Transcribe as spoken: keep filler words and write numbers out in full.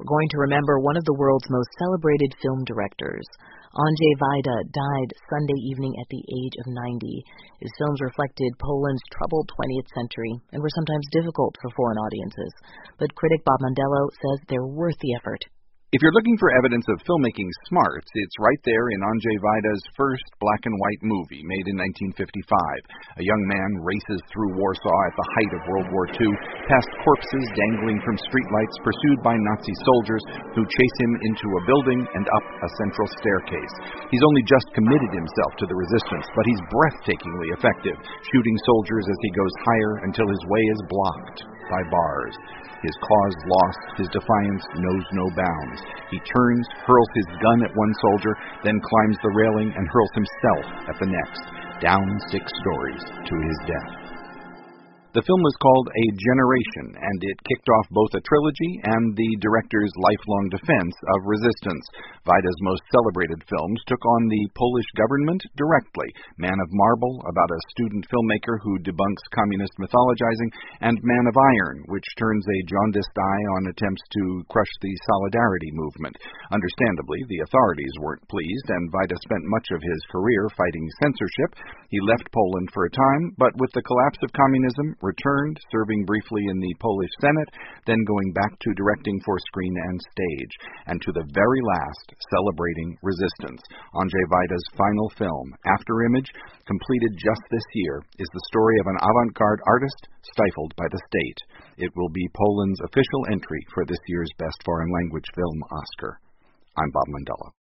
we're going to remember one of the world's most celebrated film directors. Andrzej Wajda died Sunday evening at the age of ninety. His films reflected Poland's troubled twentieth century and were sometimes difficult for foreign audiences. But critic Bob Mondello says they're worth the effort. If you're looking for evidence of filmmaking smarts, it's right there in Andrzej Wajda's first black-and-white movie, made in nineteen fifty-five. A young man races through Warsaw at the height of World War Two, past corpses dangling from streetlights, pursued by Nazi soldiers who chase him into a building and up a central staircase. He's only just committed himself to the resistance, but he's breathtakingly effective, shooting soldiers as he goes higher until his way is blocked by bars. His cause lost, his defiance knows no bounds. He turns, hurls his gun at one soldier, then climbs the railing and hurls himself at the next, down six stories to his death. The film was called A Generation, and it kicked off both a trilogy and the director's lifelong defense of resistance. Wajda's most celebrated films took on the Polish government directly. Man of Marble, about a student filmmaker who debunks communist mythologizing, and Man of Iron, which turns a jaundiced eye on attempts to crush the Solidarity movement. Understandably, the authorities weren't pleased, and Wajda spent much of his career fighting censorship. He left Poland for a time, but with the collapse of communism, returned, serving briefly in the Polish Senate, then going back to directing for screen and stage, and to the very last, celebrating resistance. Andrzej Wajda's final film, After Image, completed just this year, is the story of an avant-garde artist stifled by the state. It will be Poland's official entry for this year's Best Foreign Language Film Oscar. I'm Bob Mondello.